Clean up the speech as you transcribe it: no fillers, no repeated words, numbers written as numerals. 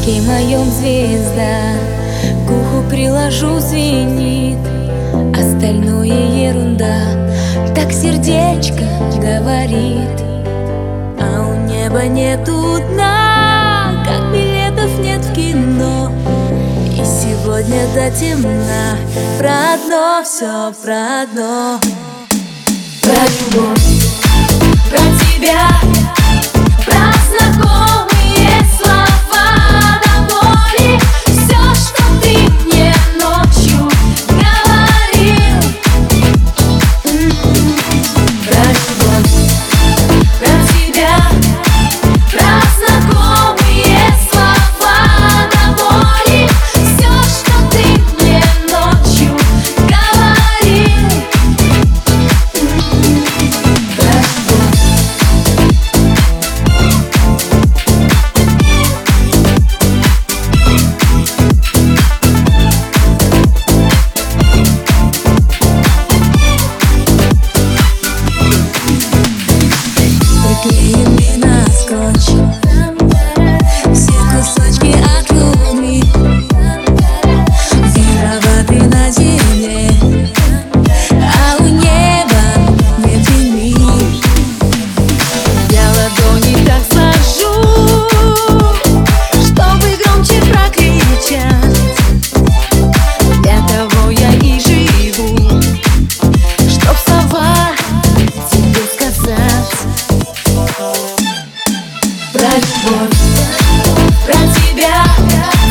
небосклоне моем звезда, к уху приложу, звенит, остальное ерунда. Так сердечко говорит, а у неба нету дна, как билетов нет в кино. И сегодня до темна про одно, все про одно. Про любовь, про тебя, про знакомые слова до боли. Все, что ты мне ночью говорил. Про любовь, про тебя, про знакомые слова до боли. Все, что ты мне ночью говорил. Приклеены на скотч все кусочки от луны, виноваты на земле, а у неба нет вины. Я ладони так сложу, чтобы громче прокричать. Для того я и живу, чтоб слова тебе сказать. Про любовь, про тебя.